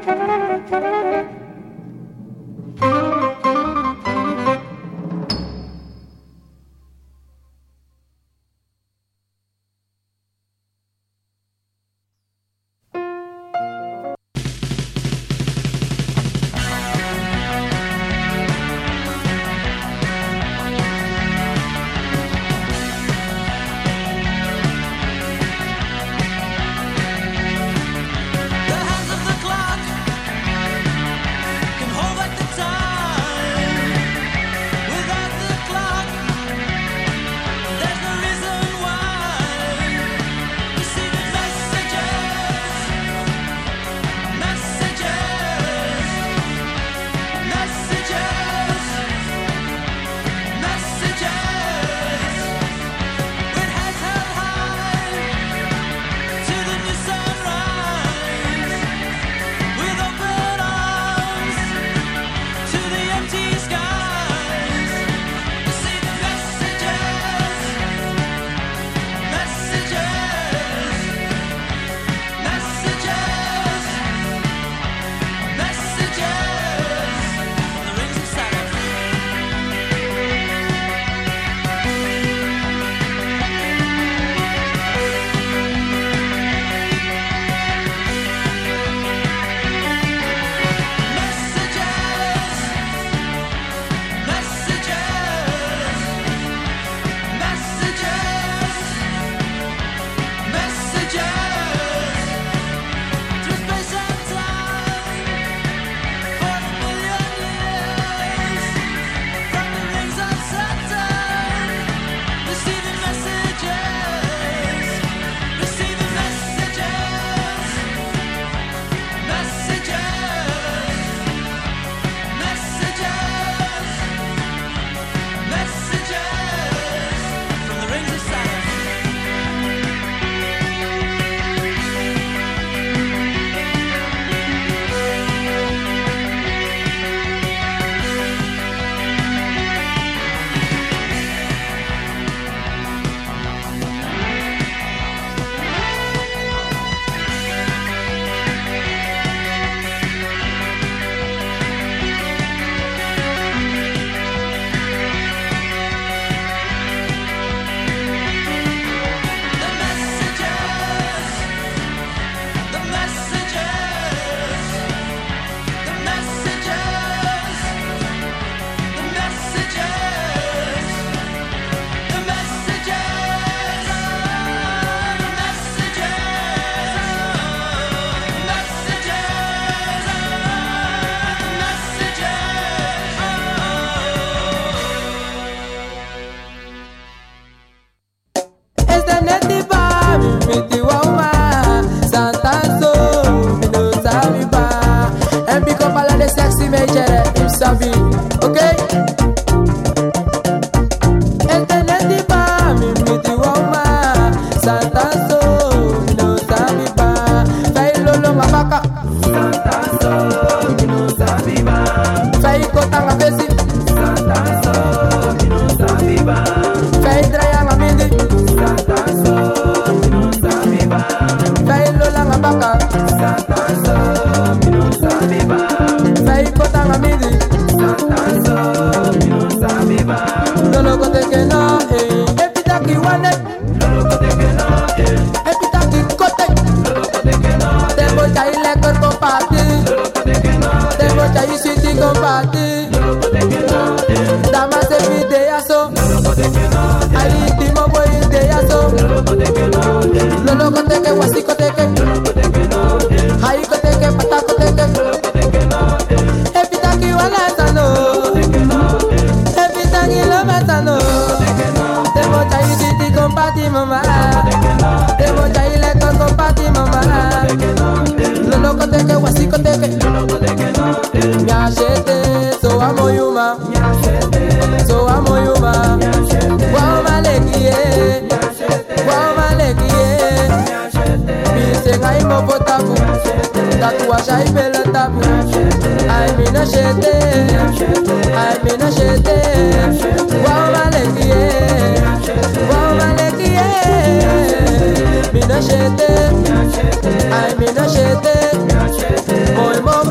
Moi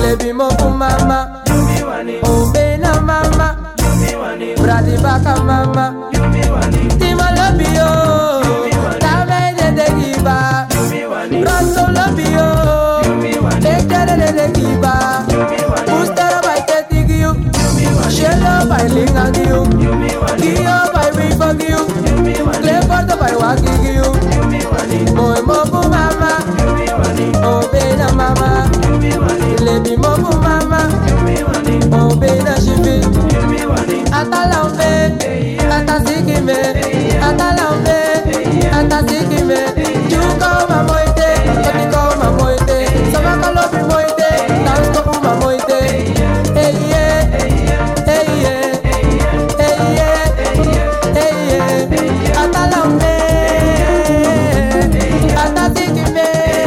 Lebi mobu mama, obena mama, bradi baka mama, tima love you, tame de giba, rosso love you, tekere de giba, ustara by tetig you, shello by lingang you, giyo by we forgive you, clever by walking you, boy mobu mama, obena mama, lebi mobu mama, obena shifi, atalambe, atasikime, atalambe, atasikime, juko mamoite, kotiko mamoite, sabakalobi moite, tansko mamoite, hey yeah, hey yeah, hey yeah, hey yeah, atalambe, atasikime,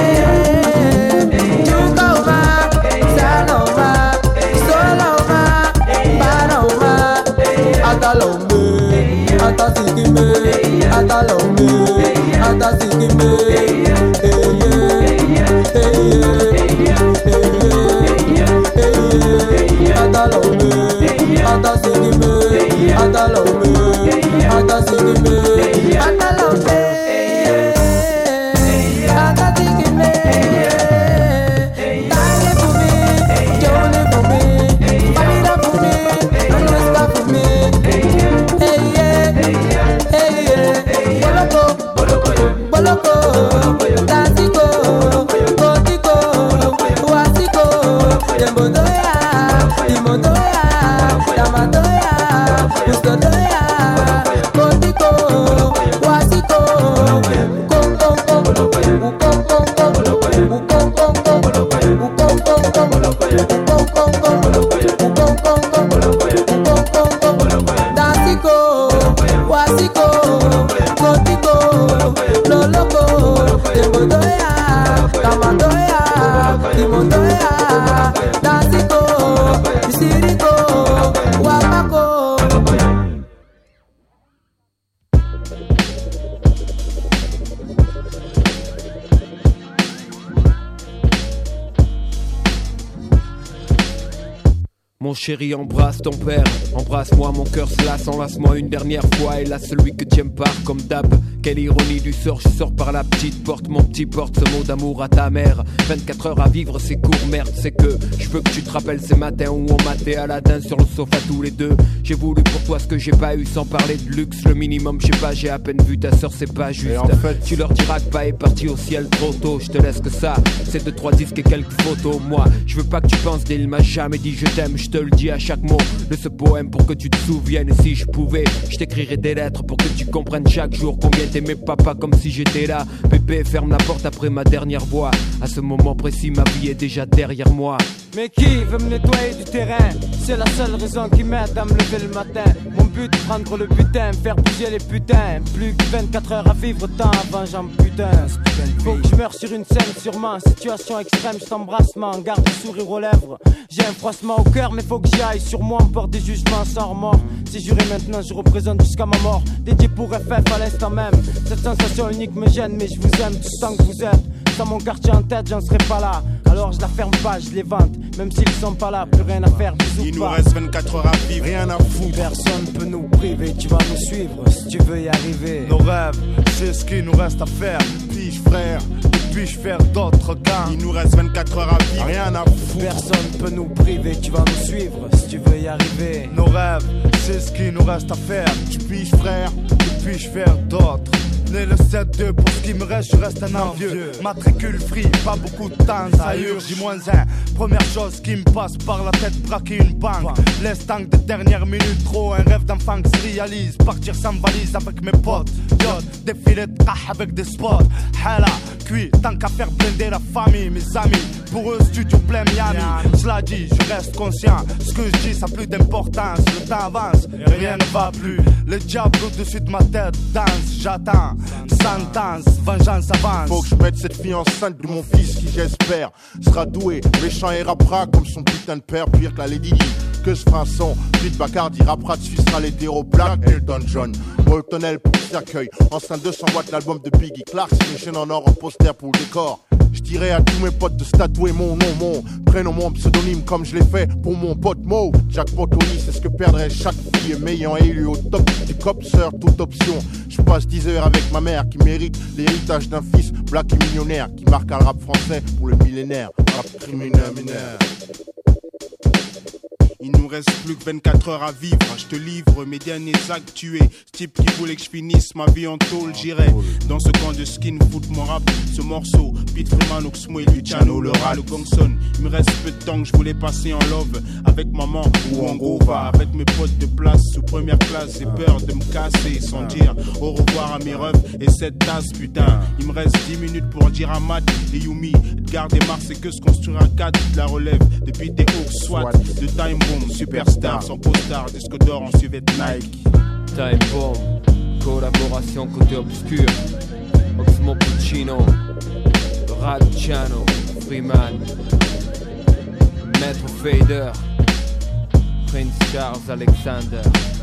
juko ma, saloma, soloma, baroma, atalambe, atasikime, atalambe, atasikime, hey yeah, hey yeah, atalambe, atasikime, atalambe, atasikime, atalambe, atasikime, dale for me, Johnny for me, Amira for me, Anuska for me, hey yeah, boloko, dasiko, kotiko, wasiko, dembodoya, imodoya, damadoya, ustodoya, kotiko, wasiko, dasiko, wasiko, kotiko, loloko, dembodoya, damadoya, imodoya, dasiko, isiriko, wapako. Mon chéri, embrasse ton père, embrasse-moi, mon cœur se lasse, enlace-moi une dernière fois. Et là, celui que tu aimes part comme d'hab. Quelle ironie du sort, je sors par la petite porte. Mon petit porte ce mot d'amour à ta mère. 24 heures à vivre, c'est court, merde, c'est que je veux que tu te rappelles ces matins où on matait Aladdin sur le sofa tous les deux. J'ai voulu pour toi ce que j'ai pas eu, sans parler de luxe. Le minimum, je sais pas, j'ai à peine vu ta sœur, c'est pas juste. En fait, tu leur diras que pas est parti au ciel trop tôt. Je te laisse que ça, c'est 2-3 disques et quelques photos. Moi, je veux pas que tu penses qu'il m'a jamais dit je t'aime. Je te le dis à chaque mot de ce poème pour que tu te souviennes. Et si je pouvais, je t'écrirais des lettres pour que tu comprennes chaque jour combien t'aimais papa comme si j'étais là. Bébé, ferme la porte après ma dernière voix. À ce moment précis, ma vie est déjà derrière moi. Mais qui veut me nettoyer du terrain? C'est la seule raison qui m'aide à me lever le matin. Mon but, prendre le butin, faire bouger les putains. Plus que 24 heures à vivre, tant avant j'en putain. Faut que je meure sur une scène, sûrement. Situation extrême, je t'embrasse, man. Garde le sourire aux lèvres. J'ai un froissement au cœur, mais faut que j'y aille. Sur moi, on porte des jugements sans remords. Si juré maintenant, je représente jusqu'à ma mort. Dédié pour FF à l'instant même. Cette sensation unique me gêne, mais je vous aime tout tant que vous êtes. Sans mon quartier en tête, j'en serais pas là. Alors je la ferme pas, je les vante. Même s'ils sont pas là, plus rien à faire, bisous. Il nous reste 24 heures à vivre, rien à foutre. Personne peut nous priver, tu vas nous suivre si tu veux y arriver. Nos rêves, c'est ce qu'il nous reste à faire. Puis-je frère, puis-je faire d'autres gains? Il nous reste 24 heures à vivre, rien à foutre. Personne peut nous priver, tu vas nous suivre si tu veux y arriver. Nos rêves, c'est ce qu'il nous reste à faire. Puis-je frère, puis-je faire d'autres? Né le 7-2, pour ce qui me reste, je reste un envieux. Matricule free, pas beaucoup de temps, ça urge, J-1. Première chose qui me passe par la tête, braquer une banque. L'instinct de dernière minute, trop un rêve d'enfant qui se réalise. Partir sans valise avec mes potes. Défiler de tah avec des spots. Hala, cuit, tant qu'à faire blinder la famille, mes amis. Pour eux, studio plein Miami. Cela dit, je reste conscient. Ce que je dis, ça a plus d'importance. Le temps avance, et rien ne va plus. Le diable au-dessus de ma tête danse, j'attends. Sentence, vengeance avance. Faut que je mette cette fille enceinte de mon fils qui, j'espère, sera doué, méchant et rappera comme son putain de père, pire que la Lady Di. Que ce fera un son, Pete Bacardi rappera dessus sera l'hétéro black, Elton John. Moltonel pour le cercueil, enceinte 200 watts, l'album de Biggie Clark, une chaîne en or en poster pour le décor. Je dirais à tous mes potes de se tatouer mon nom, mon prénom, mon pseudonyme comme je l'ai fait pour mon pote Mo. Jackpot au lit, c'est ce que perdrait chaque fille m'ayant élu au top du copseur, toute option. Je passe 10 heures avec ma mère qui mérite l'héritage d'un fils black et millionnaire qui marque un rap français pour le millénaire. Rap criminel mineur. Il nous reste plus que 24 heures à vivre. Je te livre mes derniers actes tués. Ce type qui voulait que je finisse ma vie en tôle. J'irai dans ce camp de skin foot mon rap. Ce morceau, Pete Freeman, Oxmo et Luciano, le rat, le gangson. Il me reste peu de temps que je voulais passer en love avec maman ou en Gova. Avec mes potes de place sous première classe. J'ai peur de me casser sans dire au revoir à mes refs et cette tasse putain. Il me reste 10 minutes pour dire à Matt et Yumi de garder Mars c'est que se construire un cadre de la relève. Depuis des hawks SWAT, de Time Bomb, Superstar, sans costard, disque d'or en suivette Nike. Time Bomb, collaboration côté obscur. Oxmo Puccino, Radciano, Freeman, Maître Fader, Prince Charles Alexander,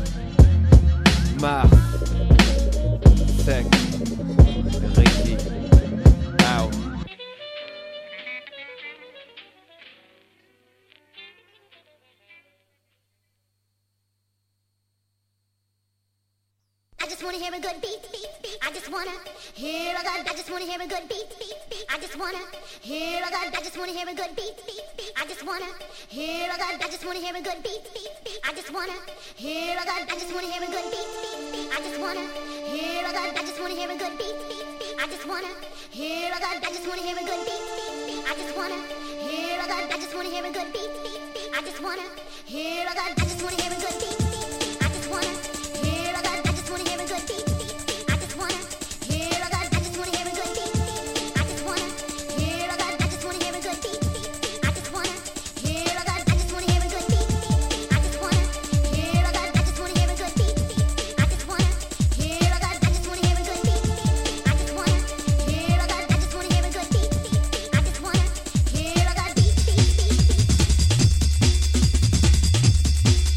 Mars, Sec, Ricky, Out. I just wanna hear a good beat, beat, beat. I just wanna hear a good. I just wanna hear a good beat, beat, beat. I just wanna hear a good. I just wanna hear a good beat, beat, beat. I just wanna hear a good. I just wanna hear a good beat, beat, beat. I just wanna hear a good. I just wanna hear a good beat, beat, beat. I just wanna hear a good. I just wanna hear a good beat, beat, beat. I just wanna hear a good. I just wanna hear a good beat, beat, beat. I just wanna hear a good. I just wanna hear a good beat, beat, beat. I just wanna hear a good. I just wanna hear a good beat, beat, beat. I just wanna hear a good. I just wanna hear a good beat. I just wanna hear a good. I just wanna hear a good beat. I just wanna hear a good. I just wanna hear a good beat. I just wanna hear a good. I just wanna hear a good beat. I just wanna hear a good. I just wanna hear a good beat. I just wanna hear a good. I just wanna hear a good beat. I just wanna hear a good. I just wanna hear a good beat. I just wanna hear a good beat.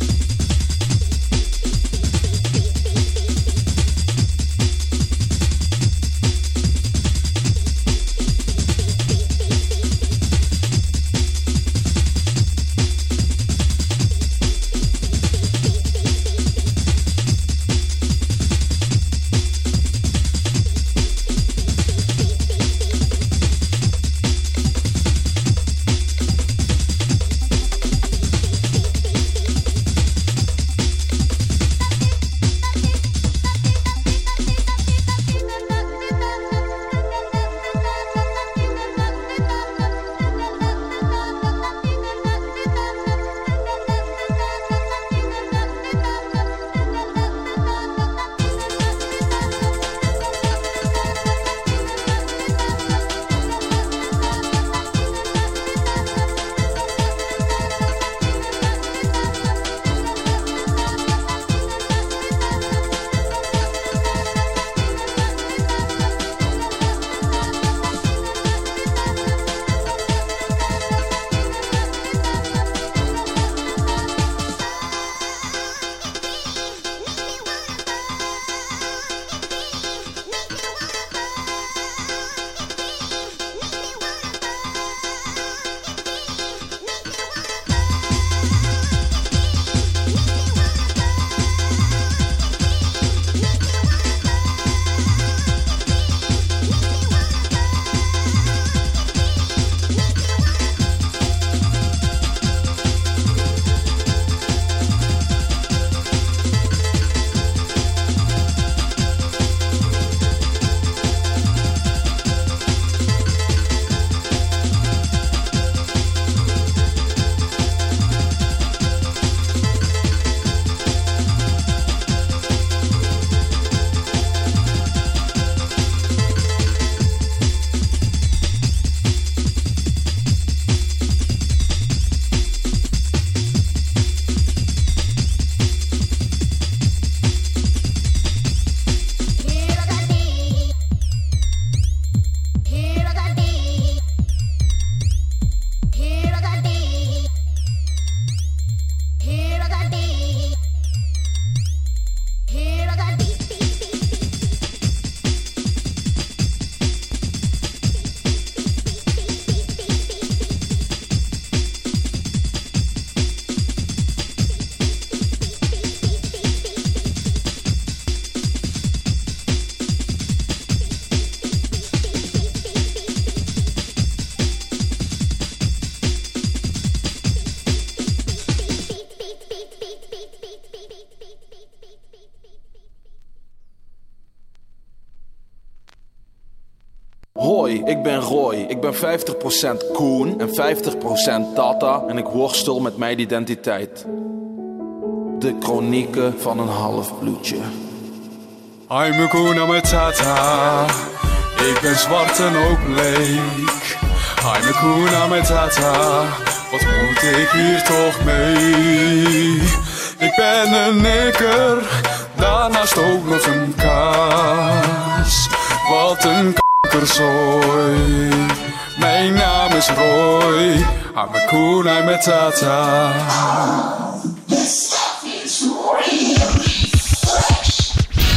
Hoi, ik ben Roy. Ik ben 50% Koen en 50% Tata en ik worstel met mijn identiteit. De chronieken van een halfbloedje. I'm a Koen, I'm a Tata. Ik ben zwart en ook bleek. I'm a Koen, I'm a Tata. Wat moet ik hier toch mee? Ik ben een nikker, daarnaast ook nog een kaas. Wat een kankerzooi. Mijn naam is Roy. I'm a Koen, I'm a Tata. This stuff is really fresh.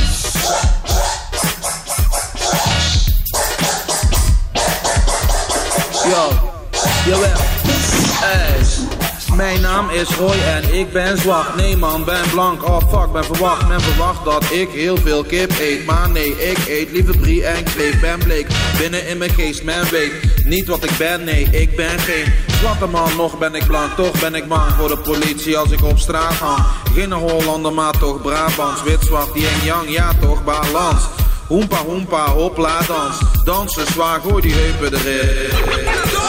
Yo, jawel, hey. Mijn naam is Roy en ik ben zwart. Nee man, ben blank, oh fuck, ben verwacht. Men verwacht dat ik heel veel kip eet. Maar nee, ik eet liever brie en kleef. Ben bleek, binnen in mijn geest, men weet niet wat ik ben, nee, ik ben geen zwarte man. Nog ben ik blank, toch ben ik bang voor de politie als ik op straat hang. Geen Hollander, maar toch Brabants. Wit, zwart, yin, yang, ja toch, balans. Hoempa, hoempa, hopla, dans. Dansen zwaar, gooi die heupen erin.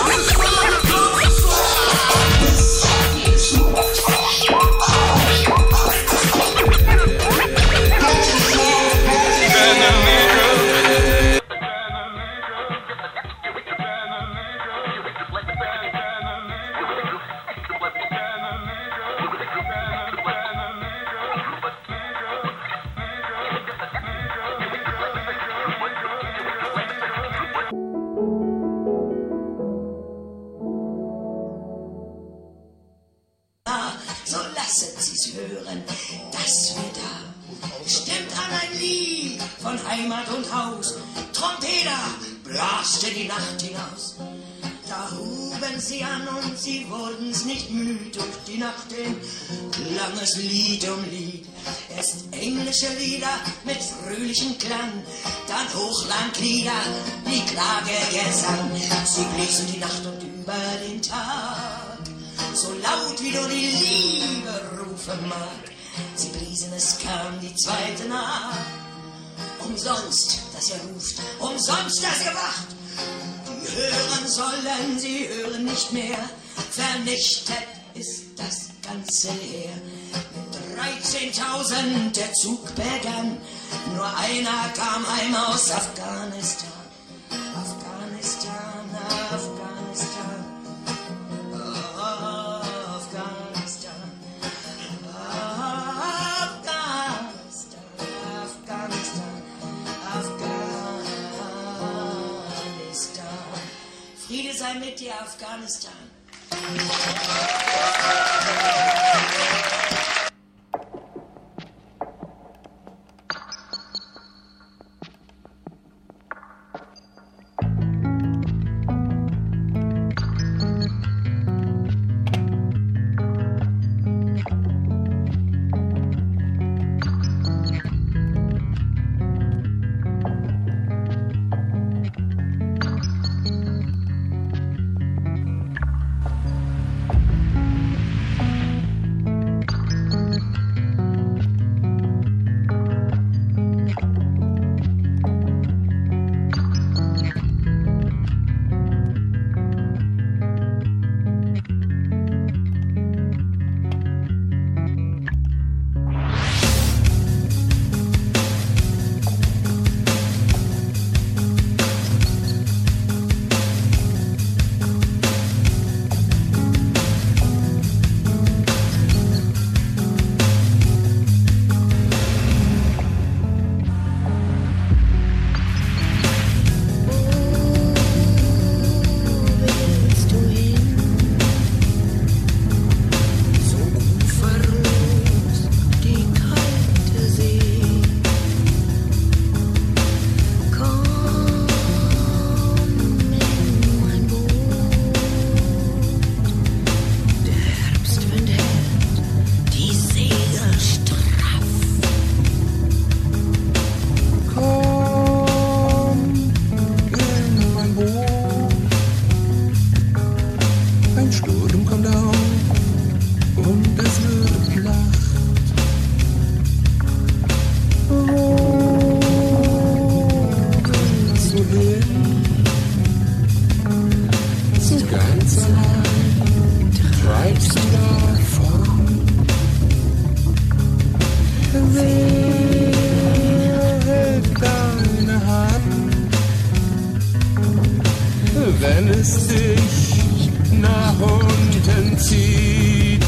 So lasset sie's hören, dass wir da. Stimmt an ein Lied von Heimat und Haus. Trompeter blaste die Nacht hinaus. Da huben sie an und sie wurden's nicht müd. Durch die Nacht hin klang es Lied um Lied. Erst englische Lieder mit fröhlichem Klang, dann Hochlandlieder wie Klagegesang. Sie bliesen die Nacht und über den Tag, so laut wie nur die Liebe rufen mag. Sie bliesen, es kam die zweite Nacht. Umsonst, dass ihr ruft, umsonst, dass ihr wacht. Die hören sollen, sie hören nicht mehr. Vernichtet ist das ganze Heer. Mit 13.000 der Zug begann. Nur einer kam heim aus Afghanistan. Afghanistan, Afghanistan. Friede sei mit dir, Afghanistan. Deine Hand, wenn es dich nach unten zieht.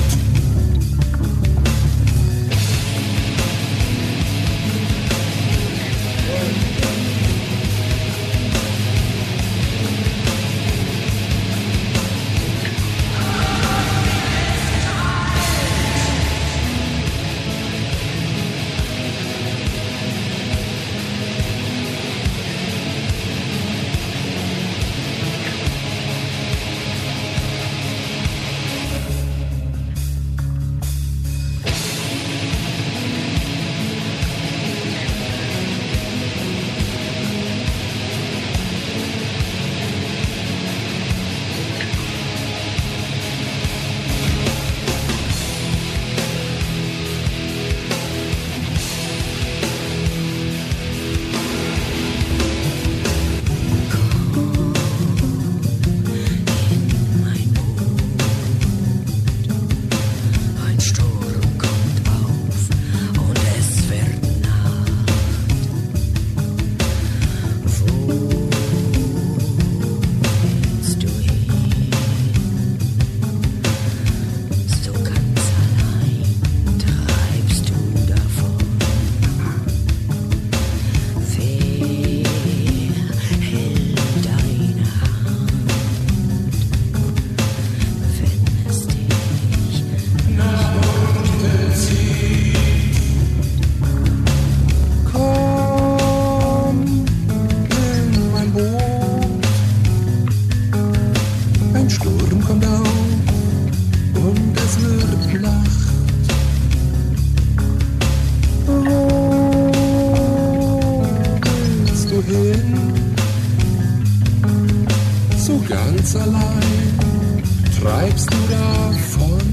Ganz allein treibst du davon.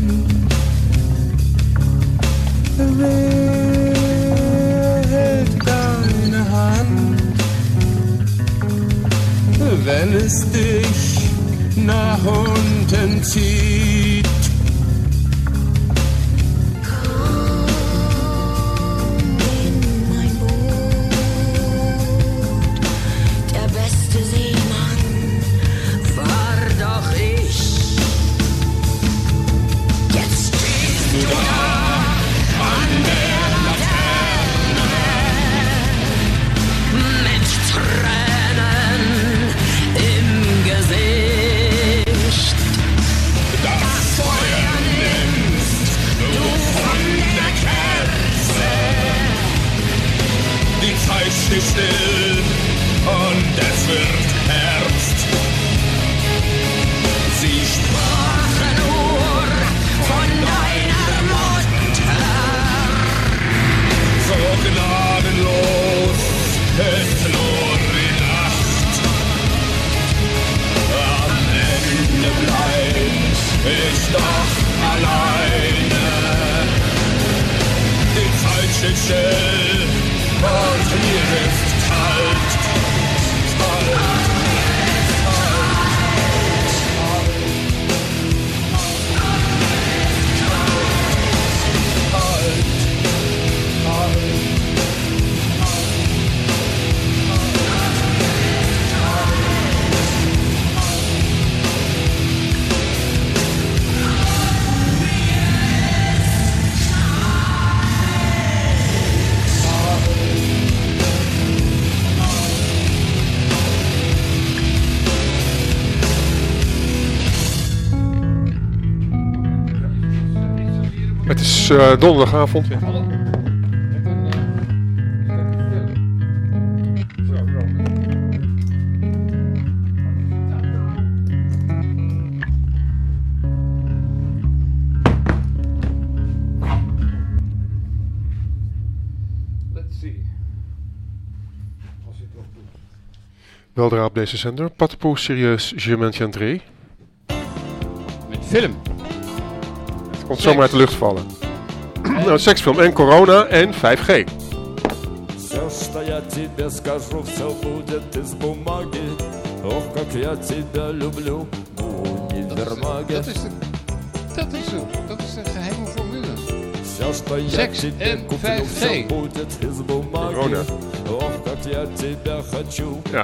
Wer hält deine Hand, wenn es dich nach unten zieht? Still und es wird Herbst. Sie sprachen nur von deiner Mutter. So gnadenlos ist nur die Nacht. Am Ende bleibt ich doch alleine. Die Zeit steht still und mir ist kalt, kalt. Het is donderdagavond. Weldra op deze zender. Pas pour serieus, je maintiendrai. Met film. Het komt zomaar uit de lucht vallen. Nou, seksfilm en corona en 5G. Все, что я тебе скажу, все будет из бумаги. Ох, как я тебя люблю, универмаге. Dat is de geheime formule. Seks en 5G. Corona. Ja.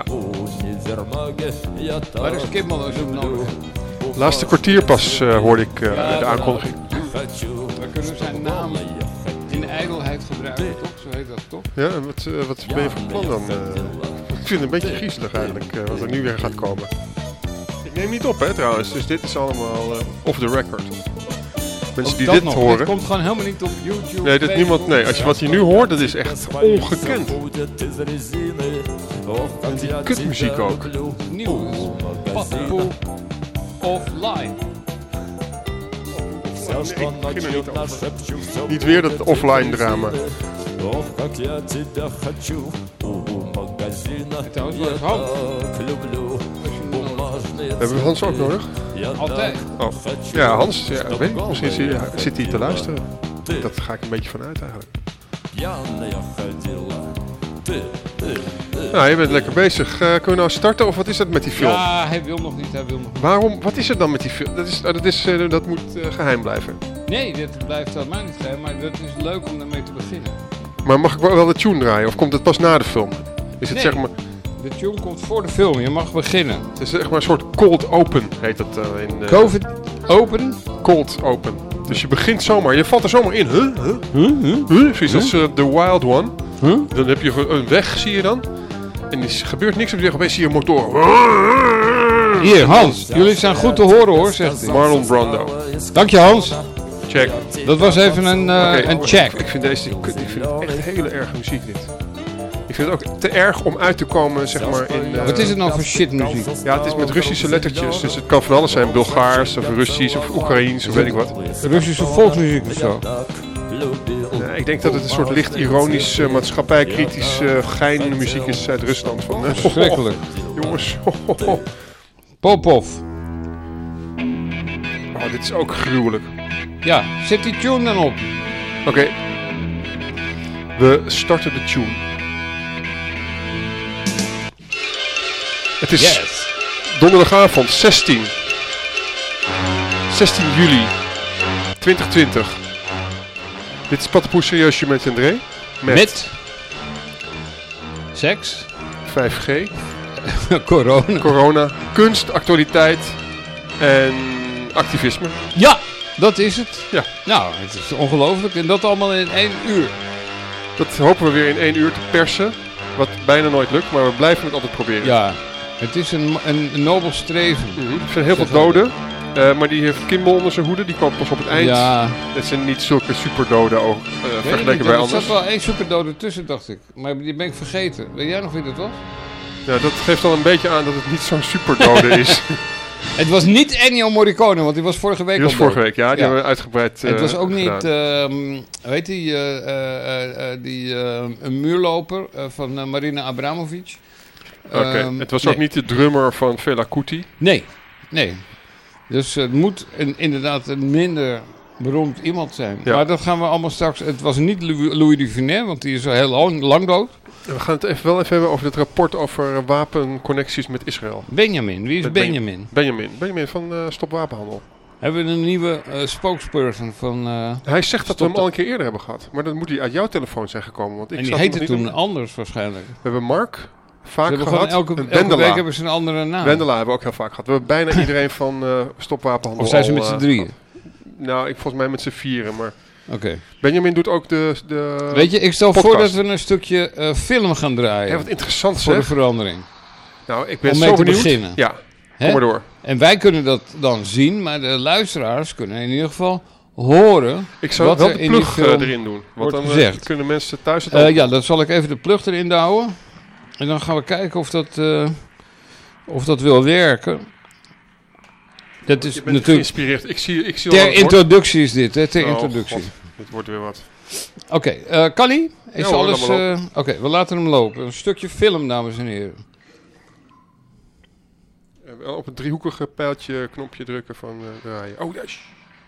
Waar is Kimmel als je hem nodig hebt? Laatste kwartier pas hoorde ik de aankondiging. We kunnen zijn naam in ijdelheid gebruiken, toch? Zo heet dat, toch? Ja, en wat ben je van plan dan? Ik vind het een beetje griezelig eigenlijk, wat er nu weer gaat komen. Ik neem niet op, hè, trouwens, dus dit is allemaal off the record. Mensen die dit horen... Dit komt gewoon helemaal niet op YouTube. Nee, dit niemand... Nee, als je wat je nu hoort, dat is echt ongekend. En die kutmuziek ook. Nieuw. Padpoel offline. Nee, ik begin er niet over. Niet weer dat offline drama. Hebben we Hans ook nodig? Altijd. Oh. Ja, Hans, ja, weet ik, misschien zit hij te luisteren. Dat ga ik een beetje vanuit eigenlijk. Nou, je bent lekker bezig. Kunnen we nou starten of wat is dat met die film? Ja, hij wil nog niet. Waarom? Wat is er dan met die film? Dat moet geheim blijven. Nee, dit blijft helemaal niet geheim, maar het is leuk om daarmee te beginnen. Maar mag ik wel de tune draaien of komt het pas na de film? Is het zeg maar... De tune komt voor de film, je mag beginnen. Het is zeg maar een soort cold open, heet dat in... COVID open? Cold open. Dus je begint zomaar, je valt er zomaar in. Zoiets als The Wild One. Dan heb je een weg, zie je dan. En er gebeurt niks, en opeens zie je een motor. Hier, Hans, jullie zijn goed te horen hoor, zegt hij. Marlon Brando. Dank je, Hans. Check. Dat was even een check. Ik vind echt hele erge muziek dit. Ik vind het ook te erg om uit te komen, zeg maar, in... Wat is het nou voor shitmuziek? Ja, het is met Russische lettertjes, dus het kan van alles zijn. Bulgaars, of Russisch, of Oekraïens, of weet ik wat. Russische volksmuziek of zo? Nee, ik denk dat het een soort licht ironisch, maatschappijkritisch geinmuziek is uit Rusland. Verschrikkelijk. Jongens. Popov. Oh, dit is ook gruwelijk. Ja, zet die tune dan op. Oké. We starten de tune. Het is donderdagavond 16 juli 2020. Dit is Padpoel Serieusje met André. Met seks, 5G, corona, kunst, actualiteit en activisme. Ja, dat is het. Ja. Nou, het is ongelooflijk. En dat allemaal in 1 uur. Dat hopen we weer in 1 uur te persen. Wat bijna nooit lukt, maar we blijven het altijd proberen. Ja, het is een nobel streven. Er zijn heel veel doden. Maar die heeft Kimmel onder zijn hoede. Die kwam pas op het eind. Ja. Het zijn niet zulke superdoden ook vergeleken bij anders. Er zat wel 1 superdode tussen, dacht ik. Maar die ben ik vergeten. Weet jij nog wie dat was? Ja, dat geeft al een beetje aan dat het niet zo'n superdode is. Het was niet Ennio Morricone, want die was vorige week Die was vorige week, ja. Die hebben we uitgebreid Het was ook niet, weet je, een muurloper van Marina Abramovic. Oké, het was ook niet de drummer van Fela Kuti? Nee. Dus het moet inderdaad een minder beroemd iemand zijn. Ja. Maar dat gaan we allemaal straks... Het was niet Louis Duvinet, want die is al heel lang dood. We gaan het wel even hebben over het rapport over wapenconnecties met Israël. Benjamin, wie is Benjamin? Benjamin van Stop Wapenhandel. Hebben we een nieuwe spokesperson van... Hij zegt dat we hem al een keer eerder hebben gehad. Maar dan moet hij uit jouw telefoon zijn gekomen. Want ik en die heette toen anders waarschijnlijk. We hebben Mark vaak gehad. Elke week hebben ze een andere naam. Wendela hebben we ook heel vaak gehad. We hebben bijna iedereen van Stop Wapenhandel. Of zijn ze met z'n drieën? Nou, volgens mij met z'n vieren, maar... Oké. Benjamin doet ook de Weet je, ik stel podcast. voor dat we een stukje film gaan draaien. Ja, wat interessant voor de verandering. Nou, ik ben om zo mee benieuwd. te beginnen. Ja, kom maar door. En wij kunnen dat dan zien, maar de luisteraars kunnen in ieder geval horen. Ik zou wat wel er de in plug die film erin doen. Want dan kunnen mensen thuis het ook. Ja, dan zal ik even de plug erin douwen. En dan gaan we kijken of dat wil werken. Dat is natuurlijk geïnspireerd. Ik zie ter introductie is dit, hè? Ter introductie. God, dit wordt weer wat. Oké, kan hij? Is alles... Oké, we laten hem lopen. Een stukje film, dames en heren. Op het driehoekige pijltje knopje drukken van draaien. Oh, yes.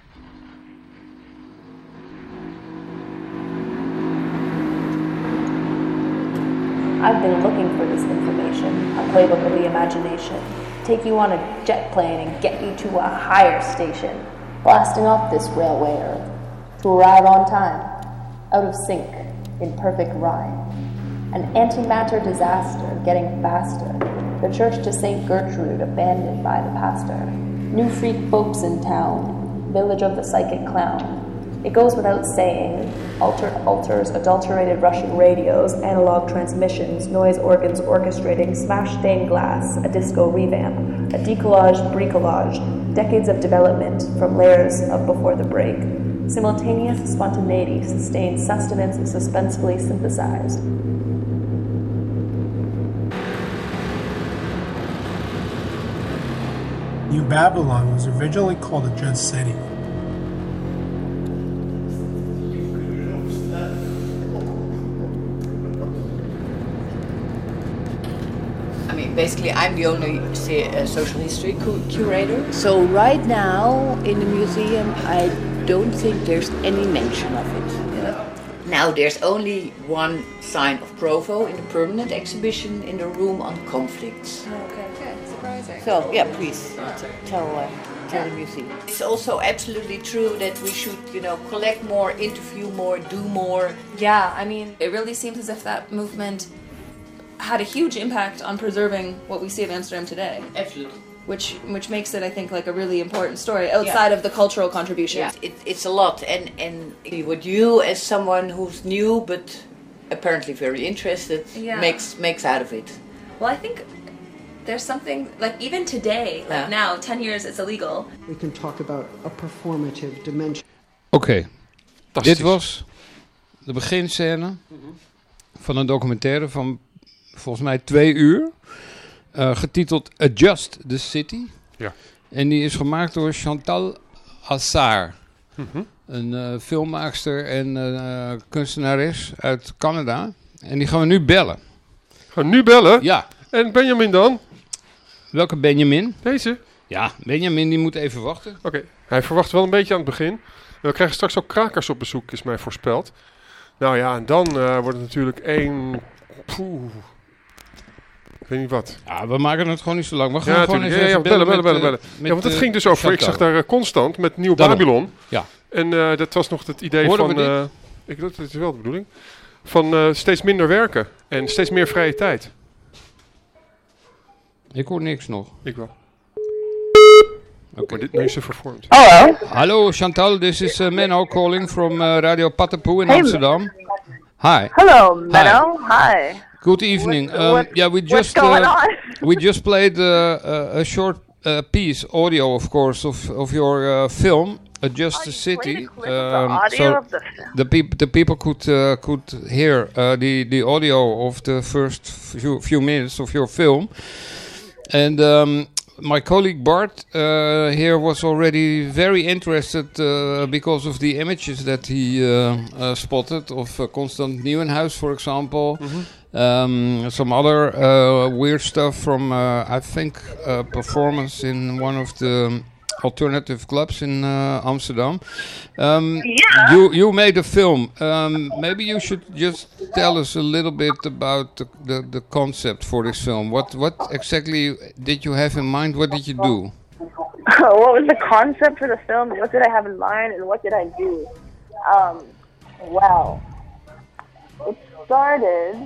I've been looking for this information, a playbook of the imagination. Take you on a jet plane and get you to a higher station, blasting off this railway earth, to to arrive on time, out of sync, in perfect rhyme. An antimatter disaster, getting faster. The church to St. Gertrude abandoned by the pastor. New freak folks in town, village of the psychic clown. It goes without saying, altered altars, adulterated Russian radios, analog transmissions, noise organs orchestrating, smashed stained glass, a disco revamp, a decollage, bricolage, decades of development from layers of before the break. Simultaneous spontaneity, sustained sustenance, suspensefully synthesized. New Babylon was originally called a Just City. Basically, I'm the only social history curator. So right now in the museum, I don't think there's any mention of it. Now there's only one sign of Provo in the permanent exhibition in the room on conflicts. Okay, surprising. So yeah, please tell the museum. It's also absolutely true that we should, collect more, interview more, do more. Yeah, I mean, it really seems as if that movement had a huge impact on preserving what we see of Amsterdam today. Absolutely. Which makes it, I think, like a really important story outside of the cultural contributions. Yeah. It's a lot, and what you, as someone who's new but apparently very interested, makes out of it. Well, I think there's something, like even today, like now, 10 years, it's illegal. We can talk about a performative dimension. Oké, dit was de beginscène van een documentaire van volgens mij 2 uur. Getiteld Adjust the City. Ja. En die is gemaakt door Chantal Assar. Een filmmaakster en kunstenares uit Canada. En die gaan we nu bellen. Gaan we nu bellen? Ja. En Benjamin dan? Welke Benjamin? Deze? Ja, Benjamin die moet even wachten. Oké, hij verwacht wel een beetje aan het begin. We krijgen straks ook krakers op bezoek, is mij voorspeld. Nou ja, en dan wordt het natuurlijk één... Ik weet niet wat. Ja, we maken het gewoon niet zo lang. We gaan gewoon even bellen. Ja, want het ging dus over... Ik zag daar Constant met Nieuw Babylon. Ja. En dat was nog het idee Hoorden van... dat is wel de bedoeling. Van steeds minder werken. En steeds meer vrije tijd. Ik hoor niks nog. Ik wel. Maar dit nu is ze vervormd. Hello. Hallo Chantal, this is Menno calling from Radio Patapoo in Amsterdam. Hi. Hello, Menno. Hi. Good evening. We just played a short piece, audio, of course, of your film, Adjust the City. So the people could hear the audio of the first few minutes of your film, and my colleague Bart here was already very interested because of the images that he spotted of Constant Nieuwenhuis, for example. Some other weird stuff from, I think, performance in one of the alternative clubs in Amsterdam. You made a film. Maybe you should just tell us a little bit about the concept for this film. What exactly did you have in mind? What did you do? What was the concept for the film? What did I have in mind, and what did I do? Well, it started...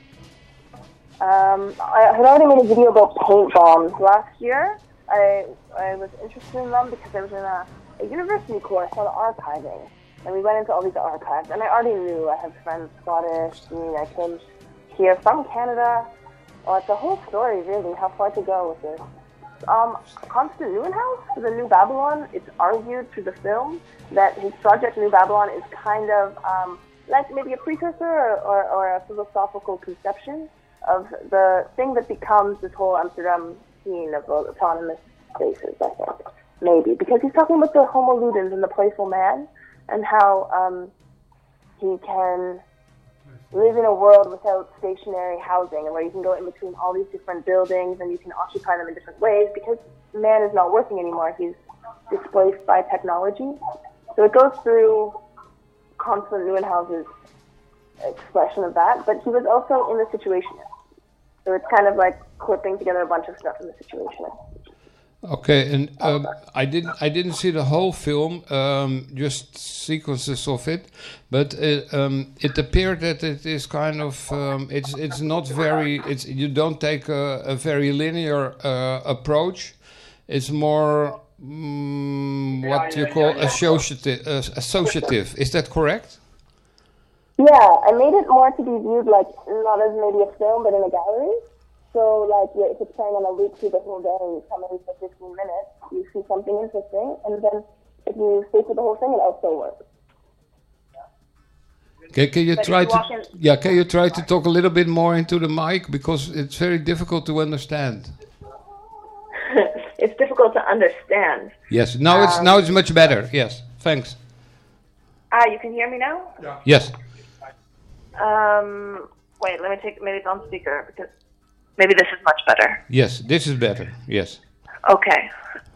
I had already made a video about paint bombs last year. I was interested in them because I was in a university course on archiving, and we went into all these archives, and I already knew I had friends Scottish, I came here from Canada. Well, it's a whole story, really, how far to go with this. Constant Nieuwenhuis, the New Babylon, it's argued through the film that his project New Babylon is kind of like maybe a precursor or a philosophical conception of the thing that becomes this whole Amsterdam scene of autonomous spaces, I think. Maybe. Because he's talking about the homo ludens and the playful man, and how he can live in a world without stationary housing, and where you can go in between all these different buildings and you can occupy them in different ways, because man is not working anymore. He's displaced by technology. So it goes through Constant Nieuwenhuis's expression of that, but he was also in the Situationist. So it's kind of like clipping together a bunch of stuff in the Situationist. Okay, and I didn't see the whole film, just sequences of it, but it appeared that it is kind of it's not very you don't take a very linear approach. It's more what you call associative. Is that correct? Yeah, I made it more to be viewed like not as maybe a film, but in a gallery. So, like, if it's playing on a loop through the whole day, and you come in for 15 minutes, you see something interesting, and then if you stay through the whole thing, it also works. Can you try to can you try to talk a little bit more into the mic, because it's very difficult to understand. It's difficult to understand. Yes, now it's much better. Yes, thanks. You can hear me now? Yeah. Yes. Wait, let me maybe it's on speaker, because maybe this is much better. Yes, this is better. Yes. Okay.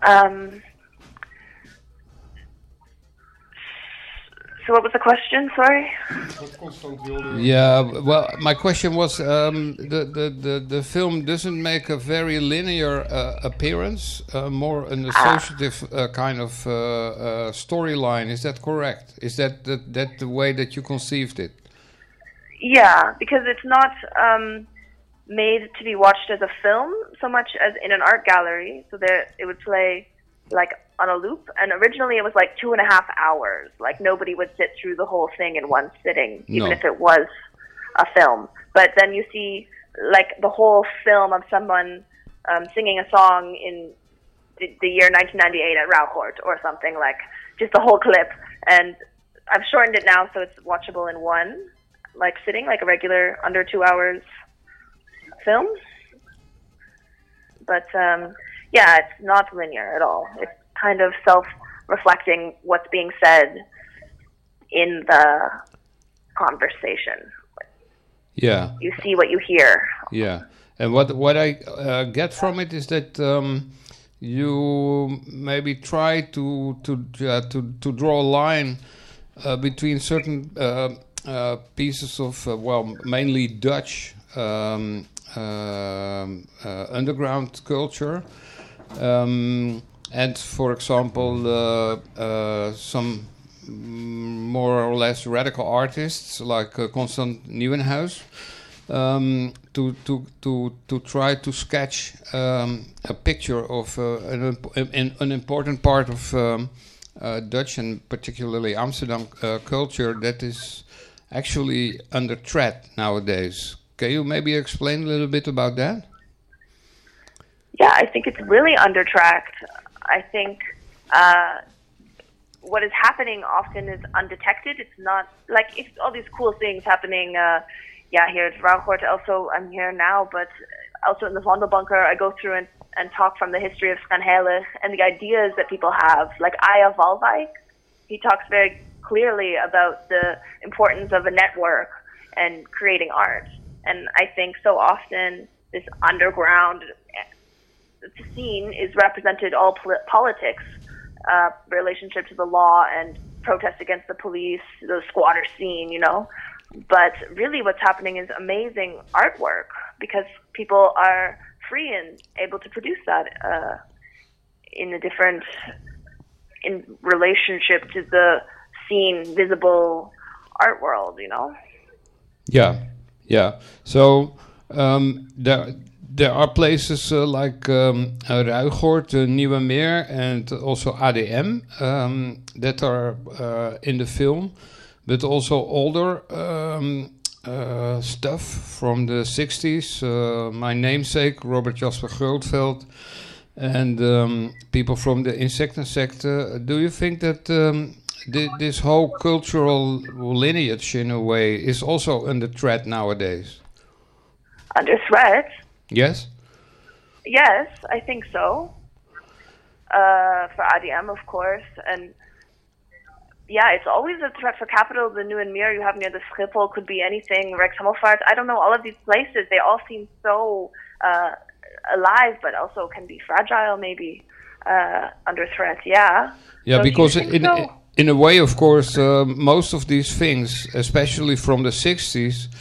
So what was the question? Sorry. Yeah. Well, my question was the film doesn't make a very linear appearance, more an associative kind of storyline. Is that correct? Is that the way that you conceived it? Yeah, because it's not made to be watched as a film so much as in an art gallery. So there, it would play like on a loop, and originally it was like 2.5 hours. Like nobody would sit through the whole thing in one sitting, even if it was a film. But then you see like the whole film of someone singing a song in the year 1998 at Rauchort or something, like just the whole clip. And I've shortened it now so it's watchable in one, like sitting, like a regular under 2 hours film. But yeah, it's not linear at all. It's kind of self-reflecting what's being said in the conversation. Yeah. You see what you hear. Yeah. And what I get from it is that you maybe try to draw a line between certain pieces of mainly Dutch underground culture, and for example some more or less radical artists like Constant Nieuwenhuis, to try to sketch a picture of an important part of Dutch and particularly Amsterdam culture that is actually under threat nowadays. Can you maybe explain a little bit about that? Yeah, I think it's really under tracked. I think what is happening often is undetected. It's not like it's all these cool things happening. Here at Rauchort. Also, I'm here now, but also in the Vondelbunker, I go through and talk from the history of Sven Heilig and the ideas that people have. Like Aya Valwijk, he talks very clearly about the importance of a network and creating art. And I think so often this underground scene is represented all politics, relationship to the law and protest against the police, the squatter scene, you know. But really what's happening is amazing artwork because people are free and able to produce that in relationship to the seen, visible art world, you know? Yeah. So there are places like Ruigoord, Nieuwe Meer, and also ADM that are in the film, but also older stuff from the 60s. My namesake, Robert Jasper Grootveld, and people from the Insecten sector. Do you think that this whole cultural lineage, in a way, is also under threat nowadays? Under threat? Yes. Yes, I think so. For ADM, of course, and yeah, it's always a threat for capital. The Nieuwe Meer you have near the Schiphol could be anything. Rijkshemelvaart, I don't know, all of these places, they all seem so alive, but also can be fragile, maybe under threat. Yeah. Yeah, so because in a way, of course, most of these things, especially from the 60s,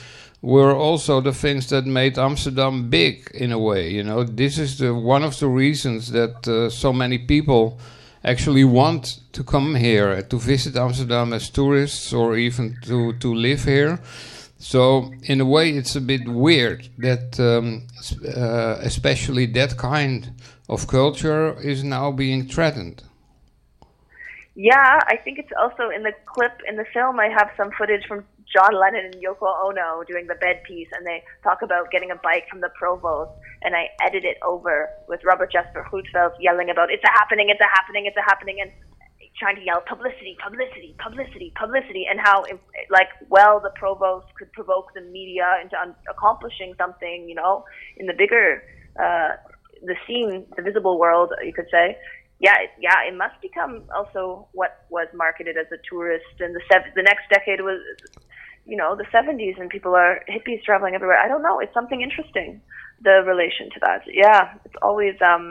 were also the things that made Amsterdam big in a way. You know, this is one of the reasons that so many people actually want to come here, to visit Amsterdam as tourists or even to live here. So in a way it's a bit weird that especially that kind of culture is now being threatened. Yeah, I think it's also in the clip in the film. I have some footage from John Lennon and Yoko Ono doing the bed piece, and they talk about getting a bike from the provost, and I edit it over with Robert Jasper Goedveld yelling about it's a happening, it's a happening, it's a happening, and trying to yell publicity, publicity, publicity, publicity, and how the provost could provoke the media into accomplishing something, you know, in the bigger the scene, the visible world, you could say. It must become also what was marketed as a tourist, and the next decade was, you know, the 70s, and people are hippies traveling everywhere. I don't know. It's something interesting, the relation to that. Yeah, it's always,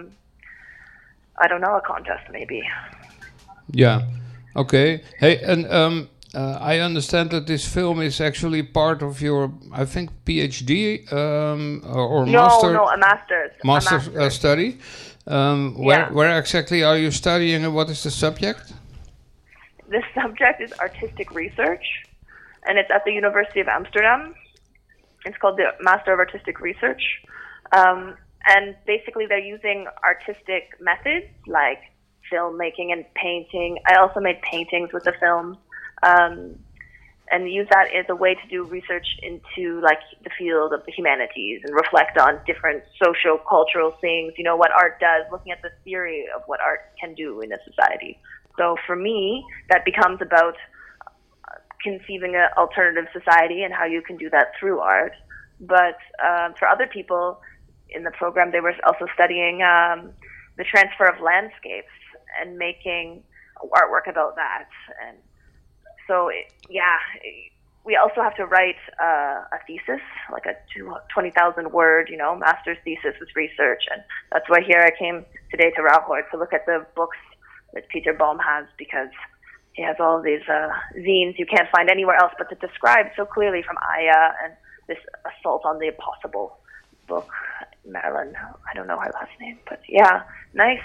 I don't know, a contest maybe. Yeah. Okay. Hey, and I understand that this film is actually part of your, I think, PhD or master. No, a master's. Master's study. Where exactly are you studying, and what is the subject? The subject is artistic research, and it's at the University of Amsterdam. It's called the Master of Artistic Research. And basically they're using artistic methods like filmmaking and painting. I also made paintings with the film, and use that as a way to do research into like the field of the humanities and reflect on different social, cultural things, you know, what art does, looking at the theory of what art can do in a society. So for me, that becomes about conceiving an alternative society and how you can do that through art. But for other people in the program, they were also studying the transfer of landscapes and making artwork about that. And so, we also have to write a thesis, like a 20,000 word, you know, master's thesis with research. And that's why here I came today to Rauchholt to look at the books that Peter Bohm has, because he has all these zines you can't find anywhere else, but to describe so clearly from Aya and this Assault on the Impossible book, Marilyn, I don't know her last name, but yeah, nice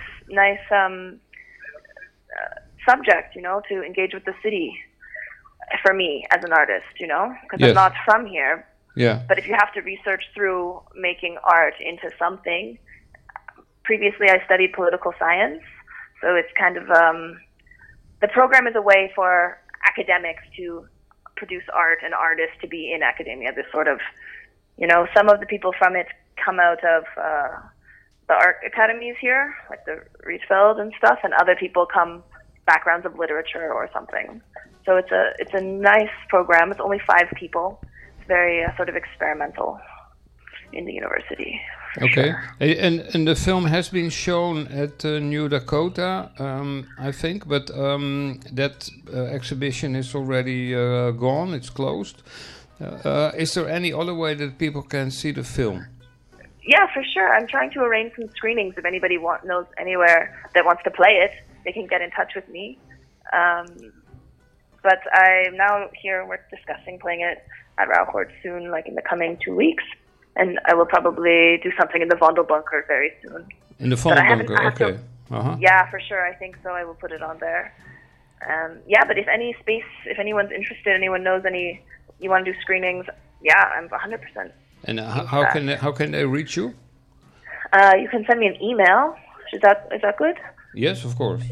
subject, you know, to engage with the city. For me as an artist, you know, because I'm not from here. Yeah. But if you have to research through making art into something, previously I studied political science, so it's kind of the program is a way for academics to produce art and artists to be in academia. This sort of, you know, some of the people from it come out of the art academies here, like the Rietveld and stuff, and other people come backgrounds of literature or something. So it's a nice program. It's only 5 people. It's very sort of experimental in the university. Okay, sure. And the film has been shown at New Dakota, I think, but that exhibition is already gone. It's closed. Is there any other way that people can see the film? Yeah, for sure. I'm trying to arrange some screenings. If anybody knows anywhere that wants to play it, they can get in touch with me. But I'm now here, we're discussing playing it at Rauchholt soon, like in the coming 2 weeks. And I will probably do something in the Vondelbunker very soon. In the Vondelbunker, okay. Yeah, for sure, I think so. I will put it on there. But if anyone's interested, anyone knows you want to do screenings, I'm 100%. And how can they reach you? You can send me an email. Is that good? Yes, of course.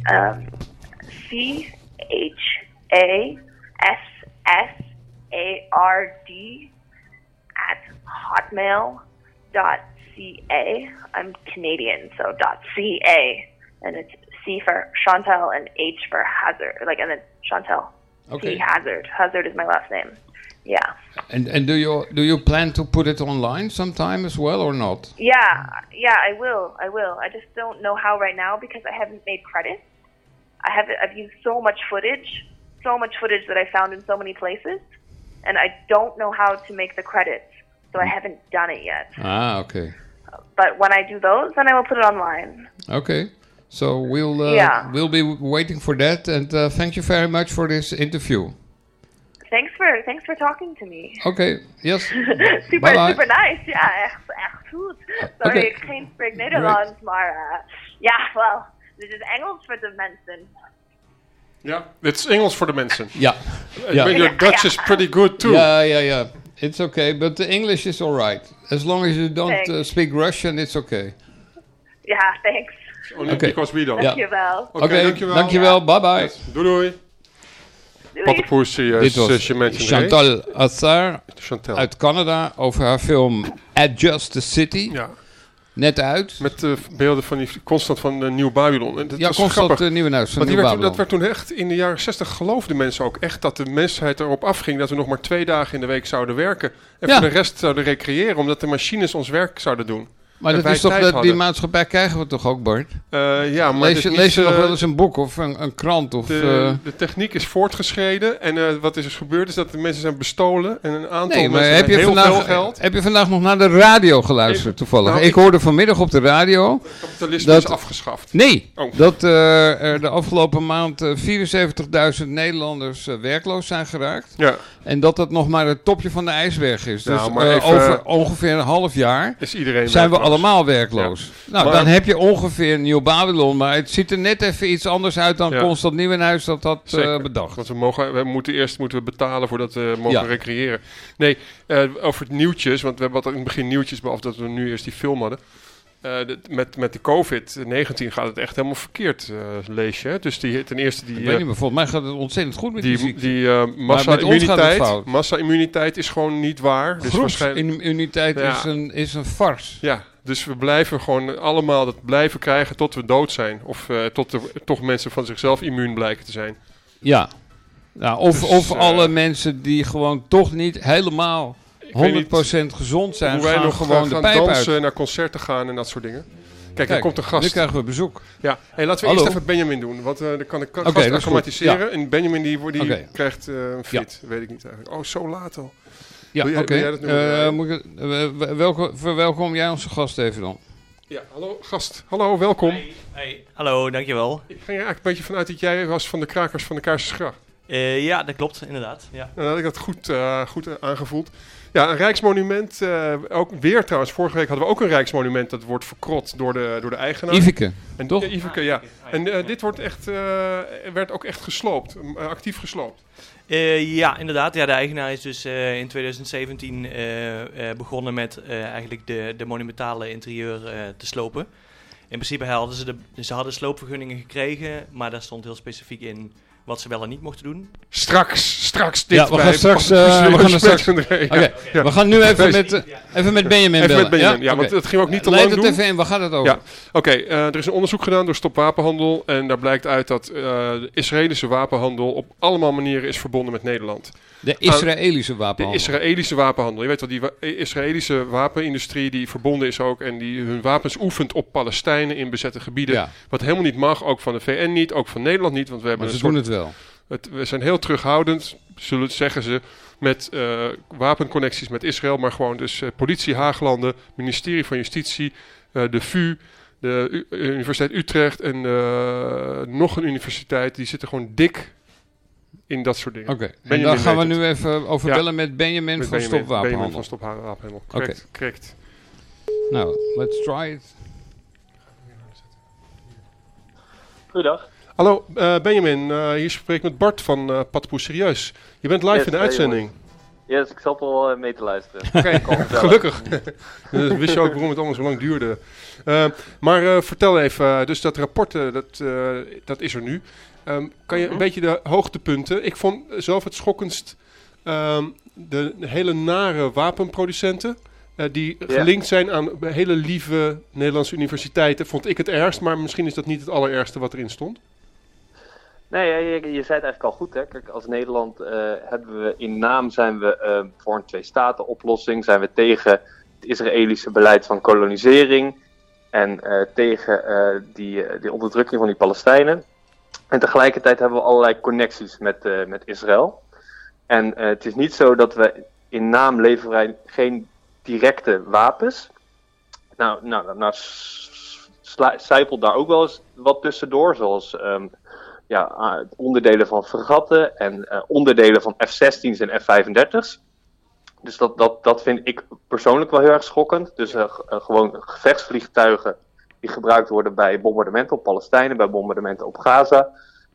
CHASARD@hotmail.ca. I'm Canadian, so .ca, and it's C for Chantal and H for Hazard, and then Chantal. Okay. C Hazard. Hazard is my last name. Yeah. And do you plan to put it online sometime as well or not? Yeah, I will. I just don't know how right now because I haven't made credits. I've used so much footage that I found in so many places, and I don't know how to make the credits, so I haven't done it yet. Okay. But when I do those, then I will put it online. Okay. So we'll be waiting for that, and thank you very much for this interview. thanks for talking to me. Okay, yes. super nice. Ja, echt goed. Sorry, ik spreek Nederlands, maar well, dit is Engels voor de mensen. Ja, dit is Engels voor de mensen. Ja. Your Dutch is pretty good too. Yeah. It's okay, but the English is alright. As long as you don't speak Russian, it's okay. Ja, thanks. Only because we don't. Dankjewel. Oké, dankjewel. Bye. Doei. Dit was Chantal Azzar uit Canada over haar film Adjust the City. Ja. Net uit. Met beelden van Constant van Nieuw Babylon. Constant Nieuwenhuis van Nieuw Babylon. Dat werd toen echt in de jaren 60 geloofden mensen ook echt dat de mensheid erop afging dat we nog maar 2 dagen in de week zouden werken. En voor de rest zouden recreëren, omdat de machines ons werk zouden doen. Maar dat is toch die maatschappij krijgen we toch ook, Bart? Ja, maar lees je nog wel eens een boek of een krant? Of, de techniek is voortgeschreden en wat is er gebeurd is dat de mensen zijn bestolen en een aantal mensen hebben heel veel geld. Heb je vandaag nog naar de radio geluisterd toevallig? Ik hoorde vanmiddag op de radio... Kapitalisme is afgeschaft. Nee, dat er de afgelopen maand 74.000 Nederlanders werkloos zijn geraakt. Ja. En dat het nog maar het topje van de ijsberg is. Dus over ongeveer een half jaar is iedereen zijn we allemaal werkloos. Ja. Nou, maar dan heb je ongeveer Nieuw Babylon, maar het ziet er net even iets anders uit dan Constant Nieuwenhuis dat had bedacht. Want we moeten betalen voordat we mogen recreëren. Nee, over het nieuwtjes, want we hebben in het begin nieuwtjes, behalve dat we nu eerst die film hadden. Met de COVID-19 gaat het echt helemaal verkeerd, lees je. Dus ten eerste ik weet niet, maar volgens mij gaat het ontzettend goed met die ziekte. Die massa-immuniteit is gewoon niet waar. Dus groepsimmuniteit is een farce. Ja, dus we blijven gewoon allemaal dat blijven krijgen tot we dood zijn. Of tot er toch mensen van zichzelf immuun blijken te zijn. Ja, nou, of alle mensen die gewoon toch niet helemaal 100% gezond zijn, hoe wij gaan nog gewoon de pijp dansen, uit. Naar concerten gaan en dat soort dingen. Kijk, er komt een gast. Nu krijgen we bezoek. Ja, laten we eerst even Benjamin doen. Want dan kan ik gast automatiseren. Ja. En Benjamin die krijgt een fit. Weet ik niet eigenlijk. Oh, zo laat al. Ja, oké. Verwelkom jij onze gast even dan. Ja, hallo gast. Hallo, welkom. Hey. Hallo, dankjewel. Ik ging er eigenlijk een beetje vanuit dat jij was van de krakers van de Keizersgracht. Ja, dat klopt, inderdaad. Ja. Dan had ik dat goed aangevoeld. Ja, een rijksmonument. Ook weer trouwens, vorige week hadden we ook een rijksmonument. Dat wordt verkrot door de eigenaar. Iveke, toch? Iveke, ja. En dit wordt werd ook echt gesloopt. Actief gesloopt. Ja, inderdaad. Ja, de eigenaar is dus in 2017 begonnen met eigenlijk de monumentale interieur te slopen. In principe hadden ze hadden sloopvergunningen gekregen, maar daar stond heel specifiek in wat ze wel en niet mochten doen. Straks dit. Ja, we gaan straks. We gaan nu even met Benjamin bellen. Ja, want het ging ook niet te lang doen. Leid het even in, waar gaat het over? Ja. Oké, er is een onderzoek gedaan door Stop Wapenhandel. En daar blijkt uit dat de Israëlische wapenhandel op allemaal manieren is verbonden met Nederland. De Israëlische wapenhandel? De Israëlische wapenhandel. Je weet wel, die Israëlische wapenindustrie die verbonden is ook en die hun wapens oefent op Palestijnen in bezette gebieden. Ja. Wat helemaal niet mag, ook van de VN niet, ook van Nederland niet. Want we hebben doen het wel. We zijn heel terughoudend, zeggen ze, met wapenconnecties met Israël. Maar gewoon dus politie Haaglanden, ministerie van Justitie, de VU, de Universiteit Utrecht en nog een universiteit. Die zitten gewoon dik in dat soort dingen. Oké, en daar gaan we nu even over bellen met Benjamin van Stop Wapenhandel. Benjamin van Stop Wapenhandel, correct. Nou, let's try it. Goedendag. Hallo, Benjamin. Hier spreek ik met Bart van Padpoes Serieus. Je bent live in de uitzending. Yes, ik zat wel mee te luisteren. Oké, gelukkig. Wist je ook waarom het allemaal zo lang duurde. Maar vertel even, dus dat rapport, dat is er nu. Kan je een beetje de hoogtepunten... Ik vond zelf het schokkendst de hele nare wapenproducenten... die gelinkt zijn aan hele lieve Nederlandse universiteiten. Vond ik het ergst, maar misschien is dat niet het allerergste wat erin stond. Nee, je zei het eigenlijk al goed. Hè? Kijk, als Nederland hebben we in naam zijn we voor een twee-staten-oplossing. Zijn we tegen het Israëlische beleid van kolonisering. En tegen die onderdrukking van die Palestijnen. En tegelijkertijd hebben we allerlei connecties met Israël. En het is niet zo dat we in naam leveren wij geen directe wapens. Nou, zijpelt daar ook wel eens wat tussendoor. Zoals onderdelen van fregatten en onderdelen van F-16's en F-35's. Dus dat vind ik persoonlijk wel heel erg schokkend. Dus gewoon gevechtsvliegtuigen die gebruikt worden bij bombardementen op Palestijnen, bij bombardementen op Gaza.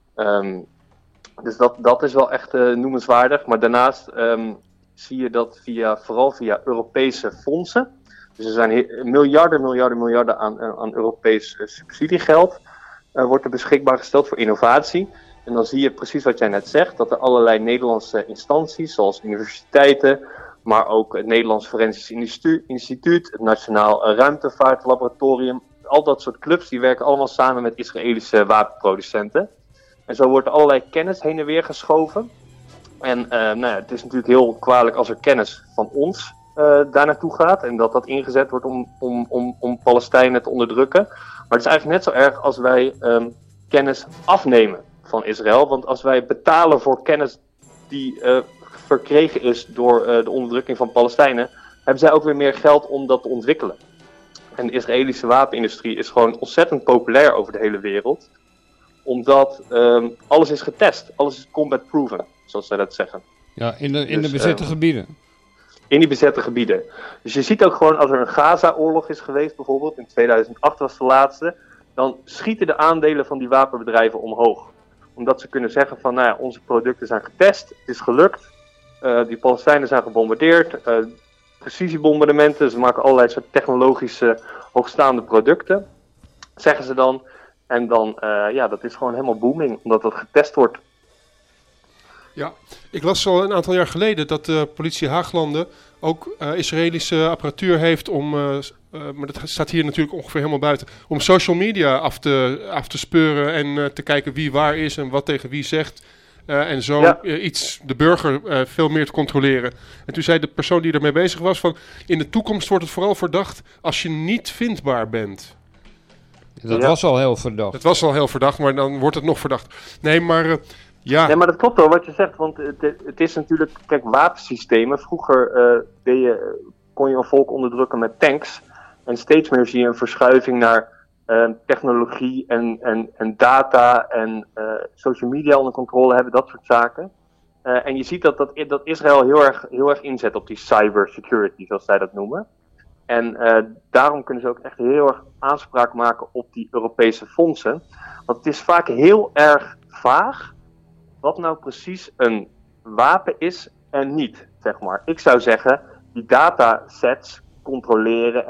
Dus dat is wel echt noemenswaardig. Maar daarnaast zie je dat vooral via Europese fondsen. Dus er zijn miljarden aan Europees subsidiegeld wordt er beschikbaar gesteld voor innovatie. En dan zie je precies wat jij net zegt, dat er allerlei Nederlandse instanties, zoals universiteiten, maar ook het Nederlands Forensisch Instituut, het Nationaal Ruimtevaartlaboratorium, al dat soort clubs, die werken allemaal samen met Israëlische wapenproducenten. En zo wordt er allerlei kennis heen en weer geschoven. En het is natuurlijk heel kwalijk als er kennis van ons daar naartoe gaat en dat ingezet wordt om Palestijnen te onderdrukken. Maar het is eigenlijk net zo erg als wij kennis afnemen van Israël. Want als wij betalen voor kennis die verkregen is door de onderdrukking van Palestijnen, hebben zij ook weer meer geld om dat te ontwikkelen. En de Israëlische wapenindustrie is gewoon ontzettend populair over de hele wereld. Omdat alles is getest, alles is combat proven, zoals zij dat zeggen. Ja, in de bezette gebieden. In die bezette gebieden. Dus je ziet ook gewoon als er een Gaza-oorlog is geweest bijvoorbeeld, in 2008 was de laatste, dan schieten de aandelen van die wapenbedrijven omhoog. Omdat ze kunnen zeggen van, onze producten zijn getest, het is gelukt, die Palestijnen zijn gebombardeerd, precisiebombardementen, ze maken allerlei soort technologische hoogstaande producten, zeggen ze dan. En dan, dat is gewoon helemaal booming, omdat dat getest wordt. Ja, ik las al een aantal jaar geleden dat de politie Haaglanden ook Israëlische apparatuur heeft om, maar dat staat hier natuurlijk ongeveer helemaal buiten, om social media af te speuren en te kijken wie waar is en wat tegen wie zegt. En zo de burger veel meer te controleren. En toen zei de persoon die ermee bezig was van, in de toekomst wordt het vooral verdacht als je niet vindbaar bent. Dat was al heel verdacht. Het was al heel verdacht, maar dan wordt het nog verdacht. Nee, maar ja. Nee, maar dat klopt wel wat je zegt, want het is natuurlijk, kijk, wapensystemen. Vroeger kon je een volk onderdrukken met tanks. En steeds meer zie je een verschuiving naar technologie en data en social media onder controle hebben, dat soort zaken. En je ziet dat Israël heel erg inzet op die cybersecurity, zoals zij dat noemen. En daarom kunnen ze ook echt heel erg aanspraak maken op die Europese fondsen. Want het is vaak heel erg vaag wat nou precies een wapen is en niet, zeg maar. Ik zou zeggen, die datasets controleren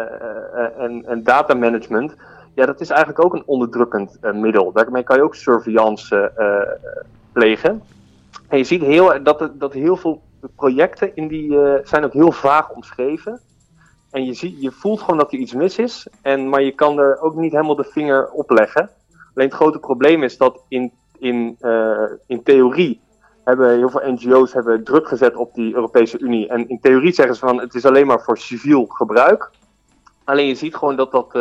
en datamanagement, ja, dat is eigenlijk ook een onderdrukkend middel. Daarmee kan je ook surveillance plegen. En je ziet dat heel veel projecten zijn ook heel vaag omschreven. En je voelt gewoon dat er iets mis is, maar je kan er ook niet helemaal de vinger op leggen. Alleen het grote probleem is dat in theorie hebben heel veel NGO's druk gezet op die Europese Unie. En in theorie zeggen ze van, het is alleen maar voor civiel gebruik. Alleen je ziet gewoon dat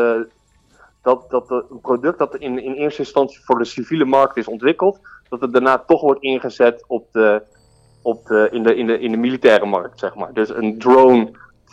een product dat in eerste instantie voor de civiele markt is ontwikkeld, dat het daarna toch wordt ingezet in de militaire markt, zeg maar. Dus een drone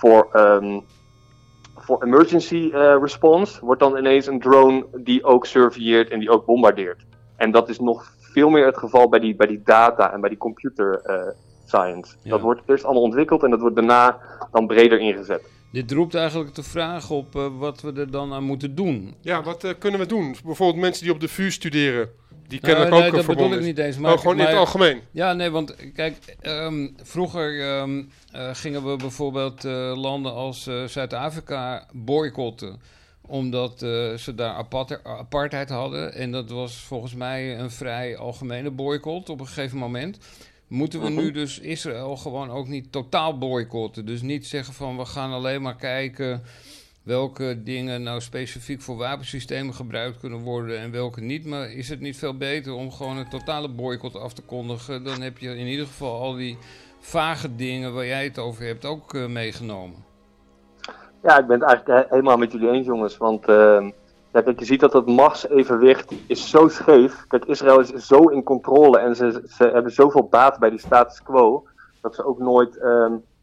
voor emergency response wordt dan ineens een drone die ook surveilleert en die ook bombardeert. En dat is nog veel meer het geval bij die data en bij die computer science. Ja. Dat wordt eerst allemaal ontwikkeld en dat wordt daarna dan breder ingezet. Dit roept eigenlijk de vraag op wat we er dan aan moeten doen. Ja, wat kunnen we doen? Bijvoorbeeld mensen die op de VU studeren. Die kennelijk ook dat verbonden bedoel ik niet eens. Maar, gewoon in het algemeen. Ja, nee, want kijk, vroeger gingen we bijvoorbeeld landen als Zuid-Afrika boycotten. Omdat ze daar apartheid hadden. En dat was volgens mij een vrij algemene boycott op een gegeven moment. Moeten we nu dus Israël gewoon ook niet totaal boycotten? Dus niet zeggen van we gaan alleen maar kijken welke dingen nou specifiek voor wapensystemen gebruikt kunnen worden en welke niet. Maar is het niet veel beter om gewoon een totale boycott af te kondigen? Dan heb je in ieder geval al die vage dingen waar jij het over hebt ook meegenomen. Ja, ik ben het eigenlijk helemaal met jullie eens, jongens. Want kijk, je ziet dat het machtsevenwicht is zo scheef. Kijk, Israël is zo in controle en ze hebben zoveel baat bij die status quo, dat ze ook nooit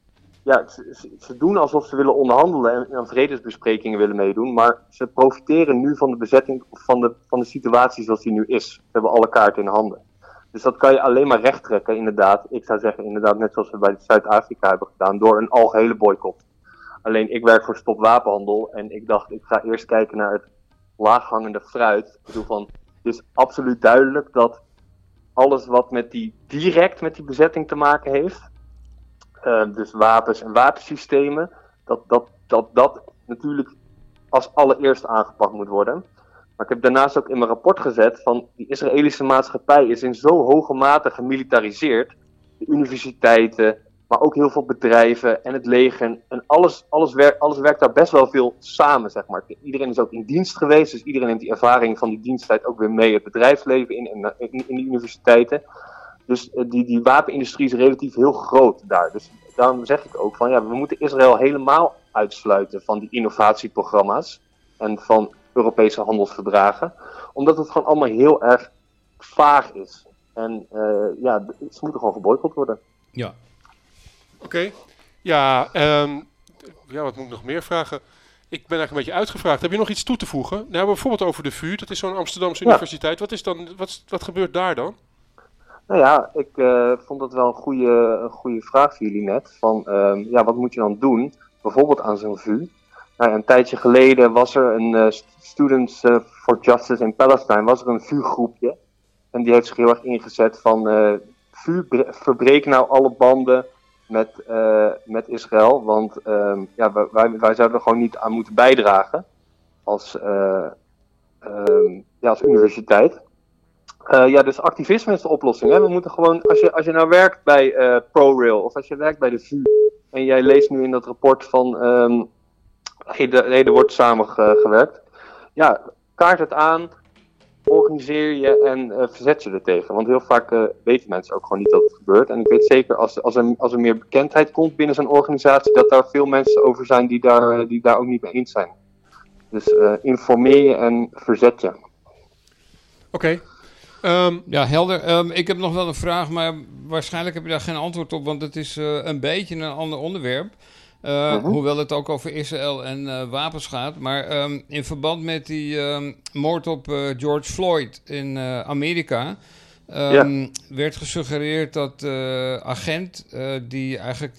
ja, ze doen alsof ze willen onderhandelen en aan vredesbesprekingen willen meedoen, maar ze profiteren nu van de bezetting, van de situatie zoals die nu is. Ze hebben alle kaarten in handen. Dus dat kan je alleen maar recht trekken, inderdaad. Ik zou zeggen, inderdaad, net zoals we bij Zuid-Afrika hebben gedaan, door een algehele boycott. Alleen, ik werk voor Stop Wapenhandel en ik dacht, ik ga eerst kijken naar het laaghangende fruit. Ik bedoel van, het is absoluut duidelijk dat alles wat direct met die bezetting te maken heeft, dus wapens en wapensystemen, dat natuurlijk als allereerst aangepakt moet worden. Maar ik heb daarnaast ook in mijn rapport gezet van die Israëlische maatschappij is in zo hoge mate gemilitariseerd. De universiteiten, maar ook heel veel bedrijven en het leger. En alles werkt daar best wel veel samen, zeg maar. Iedereen is ook in dienst geweest, dus iedereen neemt die ervaring van die diensttijd ook weer mee het bedrijfsleven in de universiteiten. Dus die wapenindustrie is relatief heel groot daar. Dus daarom zeg ik ook van ja, we moeten Israël helemaal uitsluiten van die innovatieprogramma's en van Europese handelsverdragen. Omdat het gewoon allemaal heel erg vaag is. En ja, ze moeten gewoon geboycott worden. Ja. Oké. Ja, wat moet ik nog meer vragen? Ik ben eigenlijk een beetje uitgevraagd. Heb je nog iets toe te voegen? Nou, bijvoorbeeld over de VU. Dat is zo'n Amsterdamse universiteit. Wat gebeurt daar dan? Nou ja, ik vond dat wel een goede vraag voor jullie net. Van, wat moet je dan doen? Bijvoorbeeld aan zo'n VU. Nou, een tijdje geleden was er een Students for Justice in Palestine. Was er een VU-groepje. En die heeft zich heel erg ingezet van... VU, verbreek nou alle banden met Israël. Want wij zouden er gewoon niet aan moeten bijdragen. Als universiteit. Dus activisme is de oplossing. Hè? We moeten gewoon, als je nou werkt bij ProRail of als je werkt bij de VU en jij leest nu in dat rapport van er wordt samengewerkt. Ja, kaart het aan, organiseer je en verzet je er tegen. Want heel vaak weten mensen ook gewoon niet dat het gebeurt. En ik weet zeker als er meer bekendheid komt binnen zo'n organisatie, dat daar veel mensen over zijn die daar ook niet mee eens zijn. Dus informeer je en verzet je. Oké. Ja, helder. Ik heb nog wel een vraag, maar waarschijnlijk heb je daar geen antwoord op, want het is een beetje een ander onderwerp. Hoewel het ook over Israël en wapens gaat. Maar in verband met die moord op George Floyd in Amerika werd gesuggereerd dat de agent die eigenlijk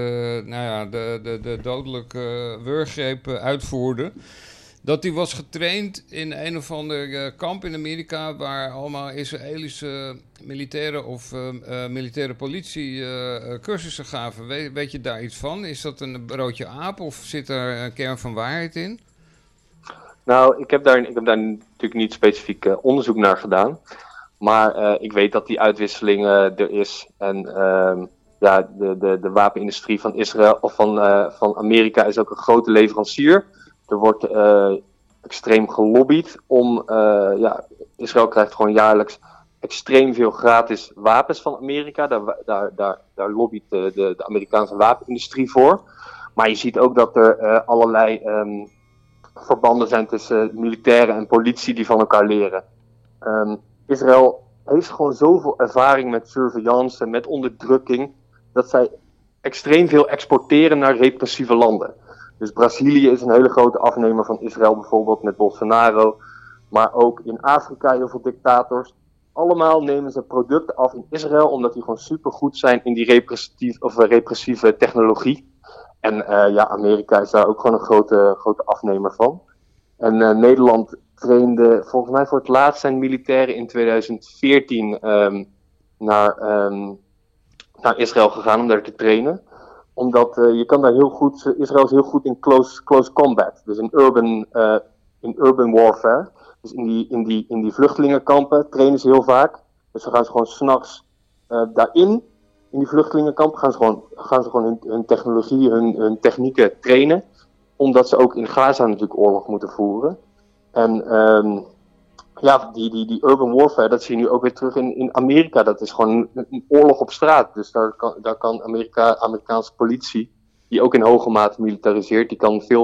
de dodelijke wurggreep uitvoerde, dat hij was getraind in een of ander kamp in Amerika waar allemaal Israëlische militairen of militaire politie cursussen gaven. Weet je daar iets van? Is dat een broodje aap of zit er een kern van waarheid in? Nou, ik heb daar natuurlijk niet specifiek onderzoek naar gedaan. Maar ik weet dat die uitwisseling er is. En de wapenindustrie van Israël of van Amerika is ook een grote leverancier. Er wordt extreem gelobbyd om... Israël krijgt gewoon jaarlijks extreem veel gratis wapens van Amerika. Daar lobbyt de Amerikaanse wapenindustrie voor. Maar je ziet ook dat er allerlei verbanden zijn tussen militairen en politie die van elkaar leren. Israël heeft gewoon zoveel ervaring met surveillance, met onderdrukking, dat zij extreem veel exporteren naar repressieve landen. Dus Brazilië is een hele grote afnemer van Israël, bijvoorbeeld met Bolsonaro. Maar ook in Afrika heel veel dictators. Allemaal nemen ze producten af in Israël, omdat die gewoon supergoed zijn in die repressieve technologie. En Amerika is daar ook gewoon een grote afnemer van. En Nederland trainde volgens mij voor het laatst zijn militairen in 2014 naar Israël gegaan om daar te trainen. Omdat je kan daar heel goed, Israël is heel goed in close combat. Dus in urban warfare. Dus in die vluchtelingenkampen trainen ze heel vaak. Dus dan gaan ze gewoon 's nachts daarin, in die vluchtelingenkampen, gaan ze gewoon hun technologie, hun technieken trainen. Omdat ze ook in Gaza natuurlijk oorlog moeten voeren. En die urban warfare, dat zie je nu ook weer terug in Amerika. Dat is gewoon een oorlog op straat. Dus daar kan Amerikaanse politie, die ook in hoge mate militariseert, die kan veel